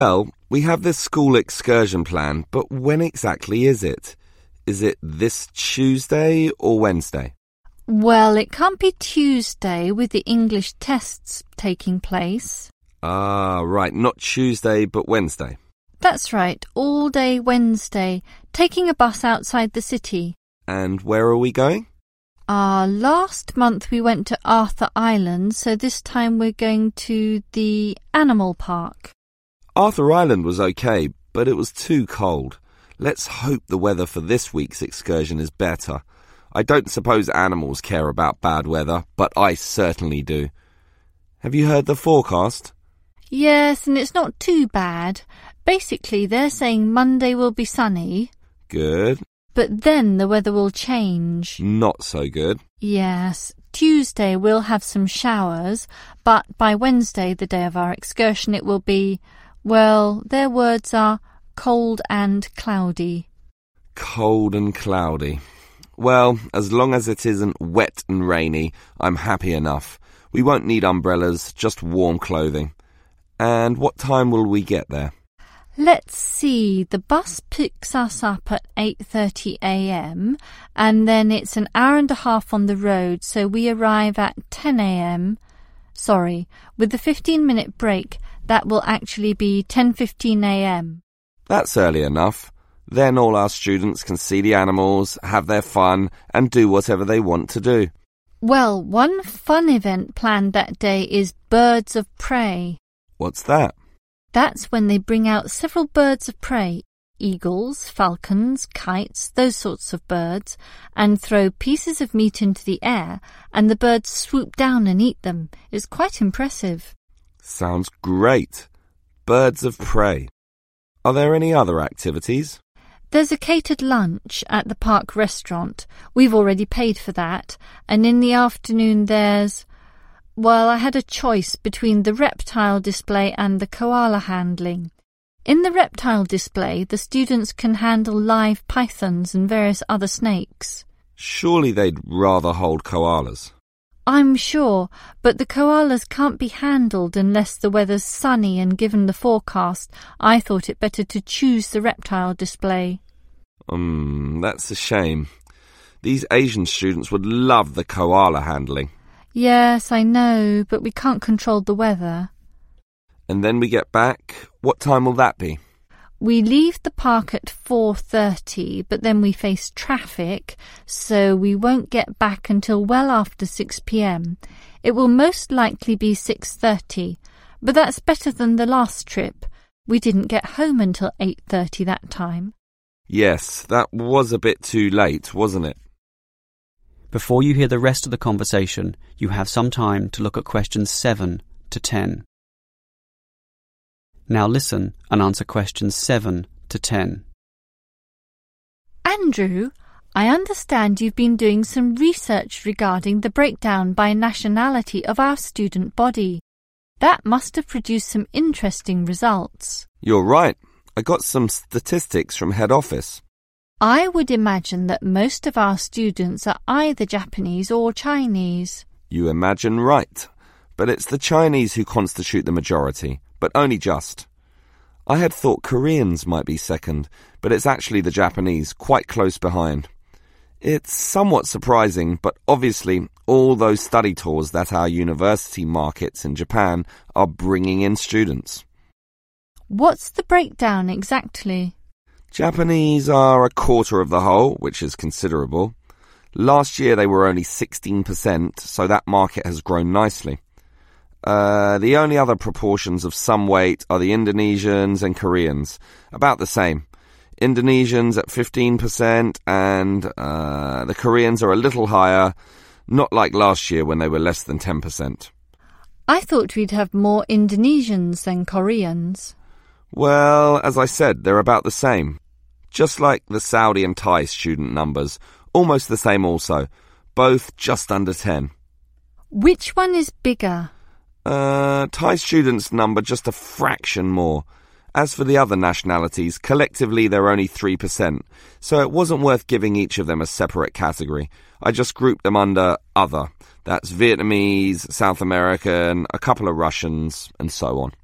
Well, we have this school excursion plan, but when exactly is it? Is it this Tuesday or Wednesday? Well, it can't be Tuesday with the English tests taking place. Ah, right, not Tuesday but Wednesday. That's right, all day Wednesday, taking a bus outside the city. And where are we going? Last month we went to Arthur Island, so this time we're going to the animal park. Arthur Island was okay, but it was too cold. Let's hope the weather for this week's excursion is better. I don't suppose animals care about bad weather, but I certainly do. Have you heard the forecast? Yes, and it's not too bad. Basically, they're saying Monday will be sunny. Good. But then the weather will change. Not so good. Yes, Tuesday we'll have some showers, but by Wednesday, the day of our excursion, it will be, well, their words are cold and cloudy. Cold and cloudy. Well, as long as it isn't wet and rainy, I'm happy enough. We won't need umbrellas, just warm clothing. And what time will we get there? Let's see, the bus picks us up at 8:30 a.m. and then it's an hour and a half on the road, so we arrive at 10 a.m. Sorry, with the 15-minute break, that will actually be 10:15 a.m. That's early enough. Then all our students can see the animals, have their fun, and do whatever they want to do. Well, one fun event planned that day is Birds of Prey. What's that? That's when they bring out several birds of prey, eagles, falcons, kites, those sorts of birds, and throw pieces of meat into the air, and the birds swoop down and eat them. It's quite impressive. Sounds great. Birds of prey. Are there any other activities? There's a catered lunch at the park restaurant. We've already paid for that. And in the afternoon there's... Well, I had a choice between the reptile display and the koala handling. In the reptile display, the students can handle live pythons and various other snakes. Surely they'd rather hold koalas. I'm sure, but the koalas can't be handled unless the weather's sunny, and given the forecast, I thought it better to choose the reptile display. That's a shame. These Asian students would love the koala handling. Yes, I know, but we can't control the weather. And then we get back. What time will that be? We leave the park at 4:30, but then we face traffic, so we won't get back until well after 6 p.m. It will most likely be 6:30, but that's better than the last trip. We didn't get home until 8:30 that time. Yes, that was a bit too late, wasn't it? Before you hear the rest of the conversation, you have some time to look at questions 7 to 10. Now listen and answer questions 7 to 10. Andrew, I understand you've been doing some research regarding the breakdown by nationality of our student body. That must have produced some interesting results. You're right. I got some statistics from head office. I would imagine that most of our students are either Japanese or Chinese. You imagine right. But it's the Chinese who constitute the majority, but only just. I had thought Koreans might be second, but it's actually the Japanese, quite close behind. It's somewhat surprising, but obviously all those study tours that our university markets in Japan are bringing in students. What's the breakdown exactly? Japanese are a quarter of the whole, which is considerable. Last year they were only 16%, so that market has grown nicely. The only other proportions of some weight are the Indonesians and Koreans, about the same. Indonesians at 15% and the Koreans are a little higher, not like last year when they were less than 10%. I thought we'd have more Indonesians than Koreans. Well, as I said, they're about the same. Just like the Saudi and Thai student numbers, almost the same also, both just under 10. Which one is bigger? Thai students number just a fraction more. As for the other nationalities, collectively they're only 3%, so it wasn't worth giving each of them a separate category. I just grouped them under other. That's Vietnamese, South American, a couple of Russians, and so on.